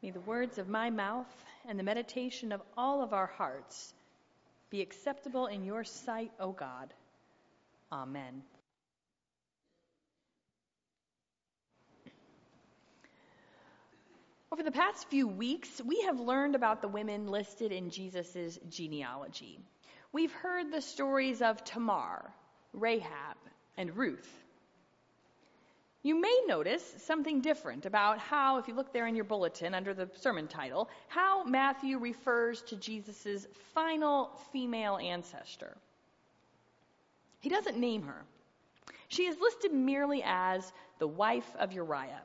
May the words of my mouth and the meditation of all of our hearts be acceptable in your sight, O God. Amen. Over the past few weeks, we have learned about the women listed in Jesus' genealogy. We've heard the stories of Tamar, Rahab, and Ruth. You may notice something different about how, if you look there in your bulletin under the sermon title, how Matthew refers to Jesus' final female ancestor. He doesn't name her. She is listed merely as the wife of Uriah.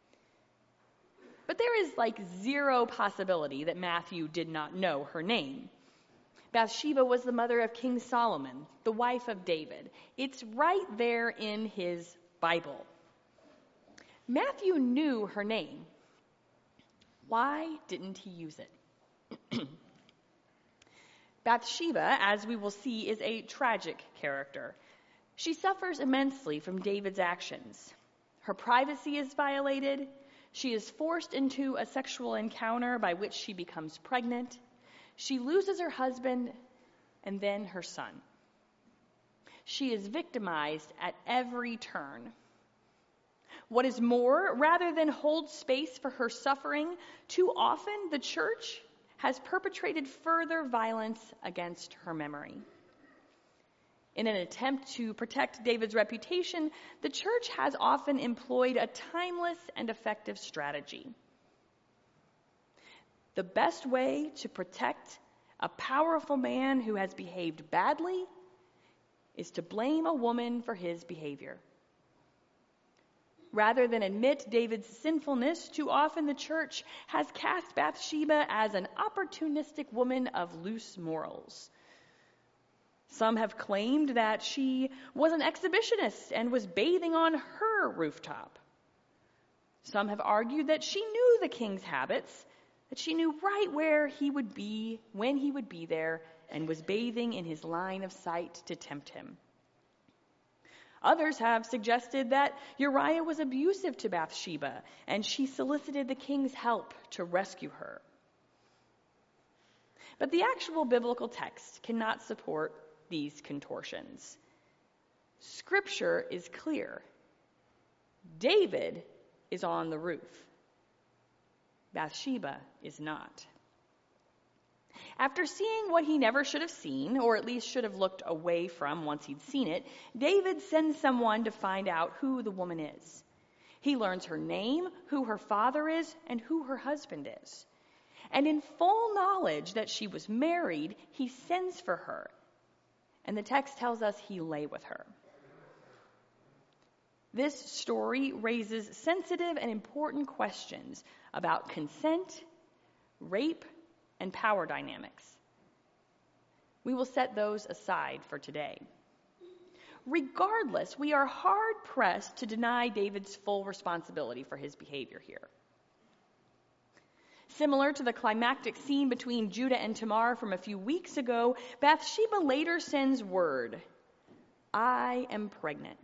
But there is zero possibility that Matthew did not know her name. Bathsheba was the mother of King Solomon, the wife of David. It's right there in his Bible. Matthew knew her name. Why didn't he use it? Bathsheba, as we will see, is a tragic character. She suffers immensely from David's actions. Her privacy is violated. She is forced into a sexual encounter by which she becomes pregnant. She loses her husband and then her son. She is victimized at every turn. What is more, rather than hold space for her suffering, too often the church has perpetrated further violence against her memory. In an attempt to protect David's reputation, the church has often employed a timeless and effective strategy. The best way to protect a powerful man who has behaved badly is to blame a woman for his behavior. Rather than admit David's sinfulness, too often the church has cast Bathsheba as an opportunistic woman of loose morals. Some have claimed that she was an exhibitionist and was bathing on her rooftop. Some have argued that she knew the king's habits, that she knew right where he would be, when he would be there, and was bathing in his line of sight to tempt him. Others have suggested that Uriah was abusive to Bathsheba, and she solicited the king's help to rescue her. But the actual biblical text cannot support these contortions. Scripture is clear. David is on the roof. Bathsheba is not. After seeing what he never should have seen, or at least should have looked away from once he'd seen it, David sends someone to find out who the woman is. He learns her name, who her father is, and who her husband is. And in full knowledge that she was married, he sends for her. And the text tells us he lay with her. This story raises sensitive and important questions about consent, rape, and power dynamics. We will set those aside for today. Regardless, we are hard-pressed to deny David's full responsibility for his behavior here. Similar to the climactic scene between Judah and Tamar from a few weeks ago, Bathsheba later sends word, "I am pregnant."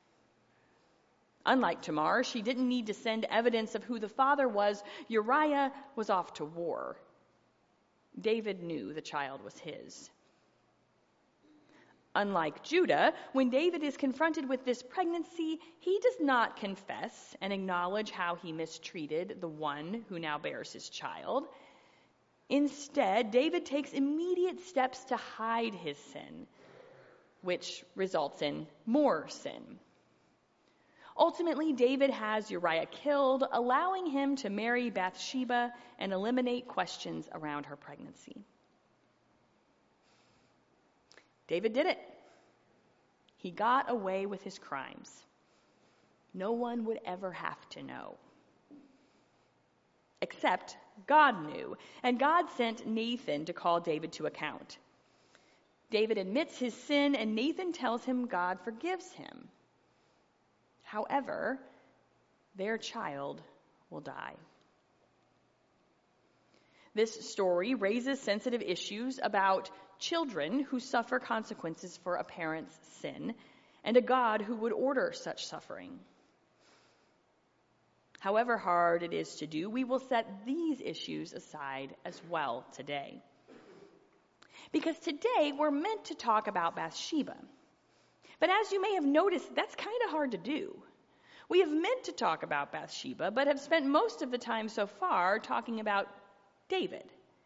Unlike Tamar, she didn't need to send evidence of who the father was. Uriah was off to war. David knew the child was his. Unlike Judah, when David is confronted with this pregnancy, he does not confess and acknowledge how he mistreated the one who now bears his child. Instead, David takes immediate steps to hide his sin, which results in more sin. Ultimately, David has Uriah killed, allowing him to marry Bathsheba and eliminate questions around her pregnancy. David did it. He got away with his crimes. No one would ever have to know. Except God knew, and God sent Nathan to call David to account. David admits his sin, and Nathan tells him God forgives him. However, their child will die. This story raises sensitive issues about children who suffer consequences for a parent's sin, and a God who would order such suffering. However hard it is to do, we will set these issues aside as well today. Because today we're meant to talk about Bathsheba. But as you may have noticed, that's kind of hard to do. We have meant to talk about Bathsheba, but have spent most of the time so far talking about David.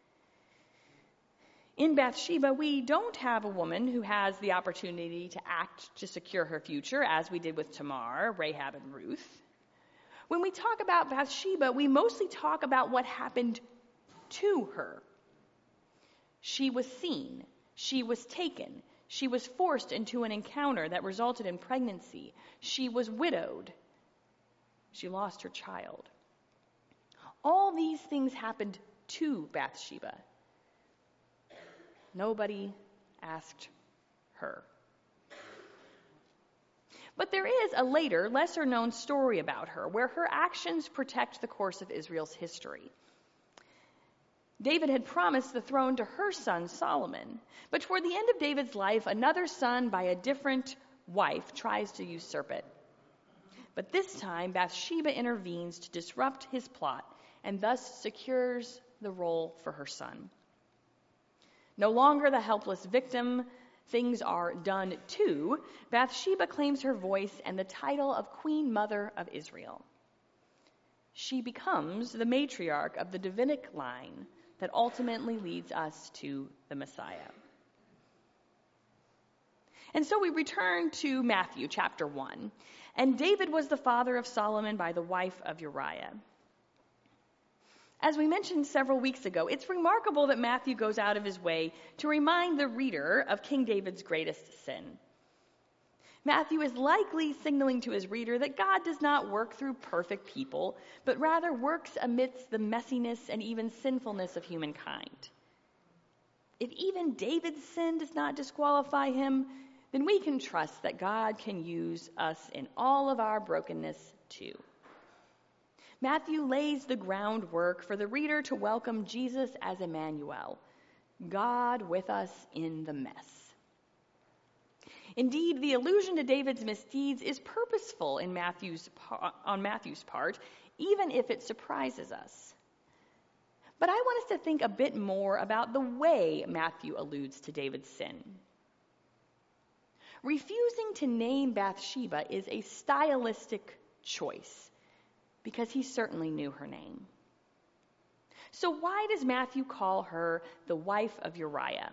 In Bathsheba, we don't have a woman who has the opportunity to act to secure her future, as we did with Tamar, Rahab, and Ruth. When we talk about Bathsheba, we mostly talk about what happened to her. She was seen. She was taken. She was forced into an encounter that resulted in pregnancy. She was widowed. She lost her child. All these things happened to Bathsheba. Nobody asked her. But there is a later, lesser-known story about her, where her actions protect the course of Israel's history. David had promised the throne to her son, Solomon. But toward the end of David's life, another son by a different wife tries to usurp it. But this time, Bathsheba intervenes to disrupt his plot and thus secures the role for her son. No longer the helpless victim, things are done to. Bathsheba claims her voice and the title of Queen Mother of Israel. She becomes the matriarch of the Davidic line that ultimately leads us to the Messiah. And so we return to Matthew chapter 1. And David was the father of Solomon by the wife of Uriah. As we mentioned several weeks ago, it's remarkable that Matthew goes out of his way to remind the reader of King David's greatest sin. Matthew is likely signaling to his reader that God does not work through perfect people, but rather works amidst the messiness and even sinfulness of humankind. If even David's sin does not disqualify him, then we can trust that God can use us in all of our brokenness too. Matthew lays the groundwork for the reader to welcome Jesus as Emmanuel, God with us in the mess. Indeed, the allusion to David's misdeeds is purposeful on Matthew's part, even if it surprises us. But I want us to think a bit more about the way Matthew alludes to David's sin. Refusing to name Bathsheba is a stylistic choice, because he certainly knew her name. So why does Matthew call her the wife of Uriah?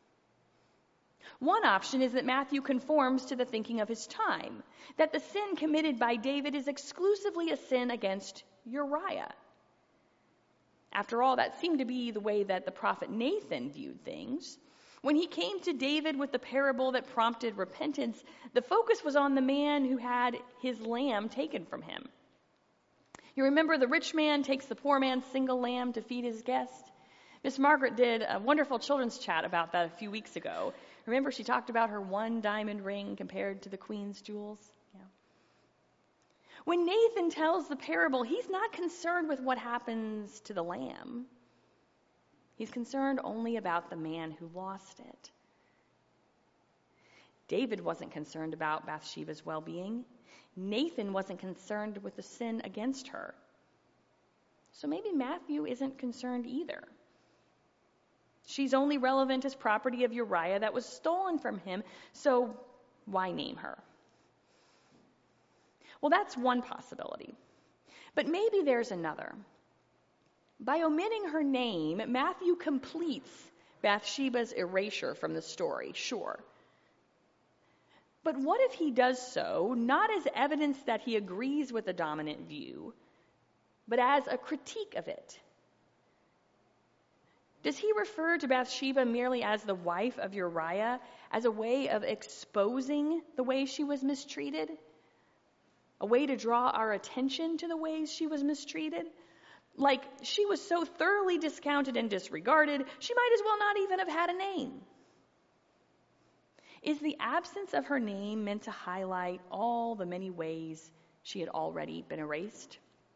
One option is that Matthew conforms to the thinking of his time, that the sin committed by David is exclusively a sin against Uriah. After all, that seemed to be the way that the prophet Nathan viewed things. When he came to David with the parable that prompted repentance, the focus was on the man who had his lamb taken from him. You remember the rich man takes the poor man's single lamb to feed his guest? Miss Margaret did a wonderful children's chat about that a few weeks ago. Remember, she talked about her one diamond ring compared to the queen's jewels? Yeah. When Nathan tells the parable, he's not concerned with what happens to the lamb. He's concerned only about the man who lost it. David wasn't concerned about Bathsheba's well-being. Nathan wasn't concerned with the sin against her. So maybe Matthew isn't concerned either. She's only relevant as property of Uriah that was stolen from him, so why name her? Well, that's one possibility. But maybe there's another. By omitting her name, Matthew completes Bathsheba's erasure from the story, sure. But what if he does so not as evidence that he agrees with the dominant view, but as a critique of it? Does he refer to Bathsheba merely as the wife of Uriah, as a way of exposing the way she was mistreated? A way to draw our attention to the ways she was mistreated? Like, she was so thoroughly discounted and disregarded, she might as well not even have had a name. Is the absence of her name meant to highlight all the many ways she had already been erased?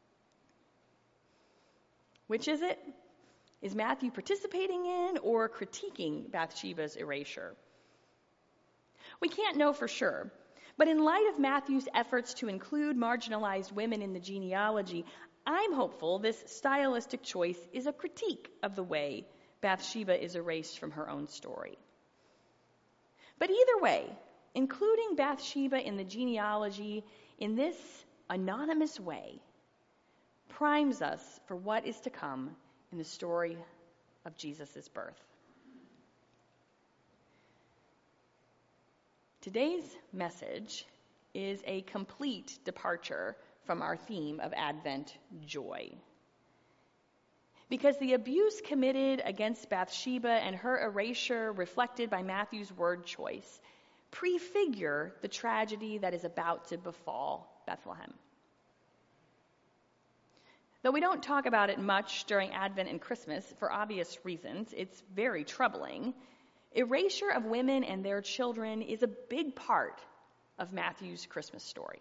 Which is it? Is Matthew participating in or critiquing Bathsheba's erasure? We can't know for sure, But in light of Matthew's efforts to include marginalized women in the genealogy, I'm hopeful this stylistic choice is a critique of the way Bathsheba is erased from her own story. But either way, including Bathsheba in the genealogy in this anonymous way primes us for what is to come in the story of Jesus' birth. Today's message is a complete departure from our theme of Advent joy. Because the abuse committed against Bathsheba and her erasure reflected by Matthew's word choice prefigure the tragedy that is about to befall Bethlehem. Though we don't talk about it much during Advent and Christmas for obvious reasons, it's very troubling. Erasure of women and their children is a big part of Matthew's Christmas story.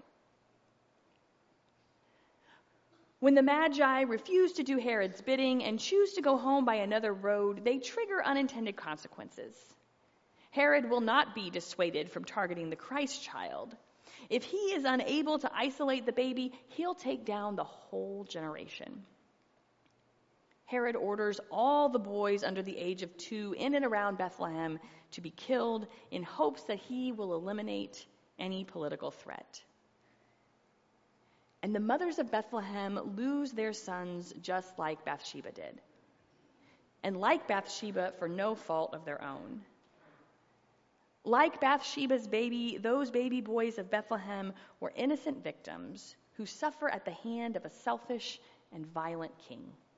When the Magi refuse to do Herod's bidding and choose to go home by another road, they trigger unintended consequences. Herod will not be dissuaded from targeting the Christ child. If he is unable to isolate the baby, he'll take down the whole generation. Herod orders all the boys under the age of 2 in and around Bethlehem to be killed in hopes that he will eliminate any political threat. And the mothers of Bethlehem lose their sons just like Bathsheba did. And like Bathsheba, for no fault of their own. Like Bathsheba's baby, those baby boys of Bethlehem were innocent victims who suffer at the hand of a selfish and violent king.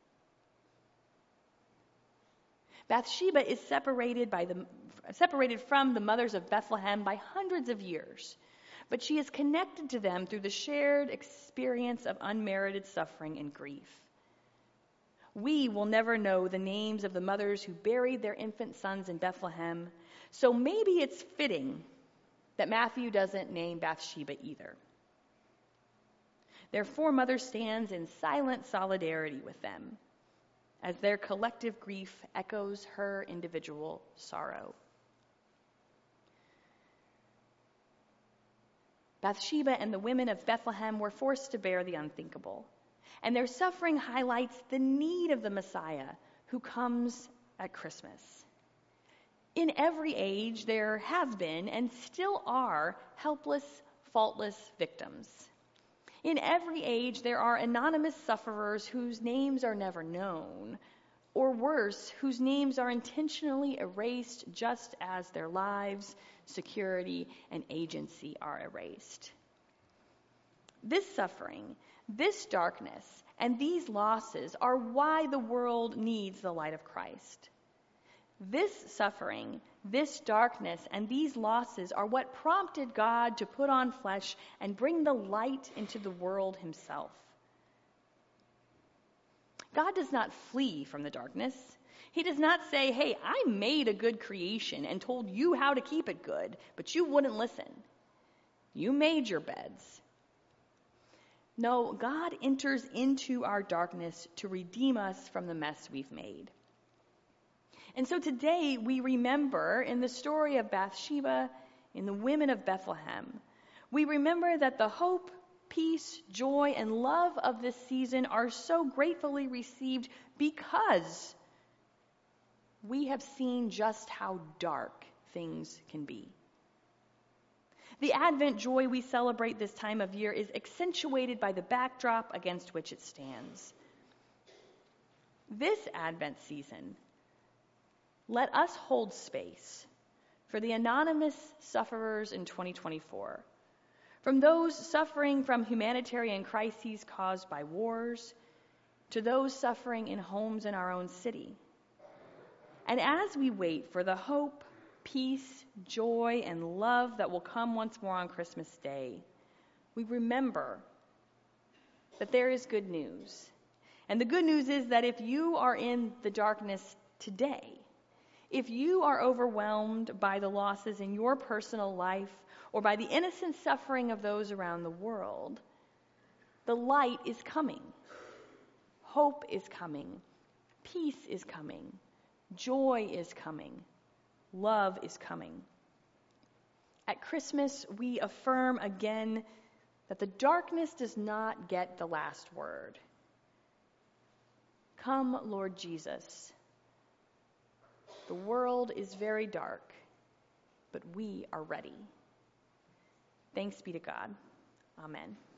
Bathsheba is separated from the mothers of Bethlehem by hundreds of years, but she is connected to them through the shared experience of unmerited suffering and grief. We will never know the names of the mothers who buried their infant sons in Bethlehem, so maybe it's fitting that Matthew doesn't name Bathsheba either. Their foremother stands in silent solidarity with them as their collective grief echoes her individual sorrow. Bathsheba and the women of Bethlehem were forced to bear the unthinkable, and their suffering highlights the need of the Messiah who comes at Christmas. In every age, there have been and still are helpless, faultless victims. In every age, there are anonymous sufferers whose names are never known, or worse, whose names are intentionally erased just as their lives, security, and agency are erased. This suffering, this darkness, and these losses are why the world needs the light of Christ. This suffering, this darkness, and these losses are what prompted God to put on flesh and bring the light into the world himself. God does not flee from the darkness. He does not say, hey, I made a good creation and told you how to keep it good, but you wouldn't listen. You made your beds. No, God enters into our darkness to redeem us from the mess we've made. And so today we remember in the story of Bathsheba, in the women of Bethlehem, we remember that the hope, peace, joy, and love of this season are so gratefully received because we have seen just how dark things can be. The Advent joy we celebrate this time of year is accentuated by the backdrop against which it stands. This Advent season, let us hold space for the anonymous sufferers in 2024, from those suffering from humanitarian crises caused by wars, to those suffering in homes in our own city. And as we wait for the hope, peace, joy, and love that will come once more on Christmas Day, we remember that there is good news. And the good news is that if you are in the darkness today, if you are overwhelmed by the losses in your personal life or by the innocent suffering of those around the world, the light is coming. Hope is coming. Peace is coming. Joy is coming. Love is coming. At Christmas, we affirm again that the darkness does not get the last word. Come, Lord Jesus. The world is very dark, but we are ready. Thanks be to God. Amen.